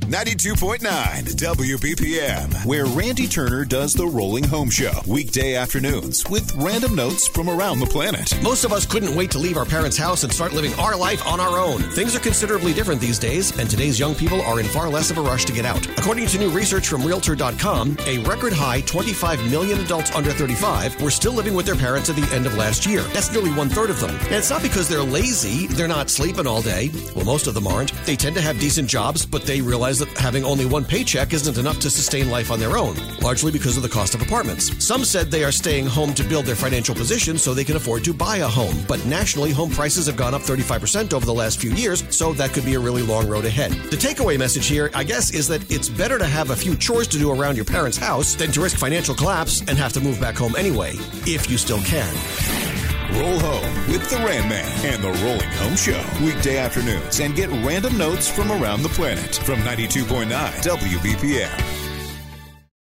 92.9 WBPM, where Randy Turner does the Rolling Home Show. Weekday afternoons with random notes from around the planet. Most of us couldn't wait to leave our parents' house and start living our life on our own. Things are considerably different these days, and today's young people are in far less of a rush to get out. According to new research from Realtor.com, a record high 25 million adults under 35 were still living with their parents at the end of last year. That's nearly 1/3 of them. And it's not because they're lazy. They're not sleeping all day. Well, most of them aren't. They tend to have decent jobs, but they realize that having only one paycheck isn't enough to sustain life on their own, largely because of the cost of apartments. Some said they are staying home to build their financial position so they can afford to buy a home. But nationally, home prices have gone up 35% over the last few years, so that could be a really long road ahead. The takeaway message here, I guess, is that it's better to have a few chores to do around your parents' house than to risk financial collapse and have to move back home anyway, if you still can. Roll home with the Ram Man and the Rolling Home Show. Weekday afternoons and get random notes from around the planet from 92.9 WBPM.